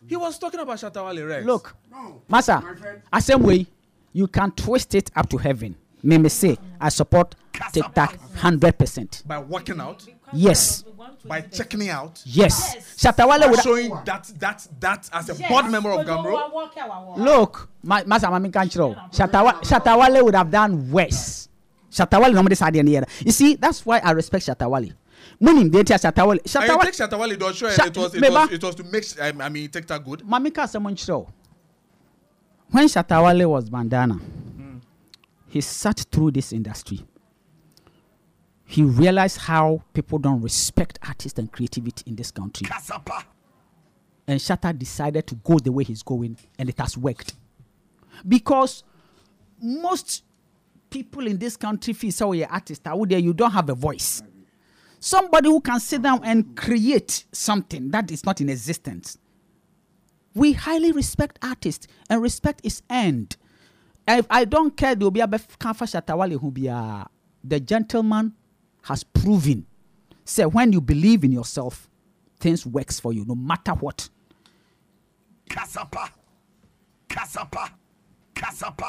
He was talking about Shatta Wale, Rex. Look, Master, the same way you can twist it up to heaven. Me say I support TikTok 100%. By working out. Yes. By checking out. Yes. Shatta Wale would showing that as a board member of Gamro. Look, Master Mami Kanchiro. Shatta Wale would have done worse. Shatta Wale normally said in the air. You see, that's why I respect Shatta Wale. Meaning they tell Shatta Wale. Shatta Wale don't show it was to make TikTok good. Mamika someone show. When Shatta Wale was bandana, he sat through this industry. He realized how people don't respect artists and creativity in this country. And Shatta decided to go the way he's going, and it has worked. Because most people in this country feel so you're artist out there, you don't have a voice. Somebody who can sit down and create something that is not in existence. We highly respect artists, and respect is earned. I don't care there will be a Shatta Wale who be the gentleman has proven. Say when you believe in yourself, things works for you no matter what. Kasapa.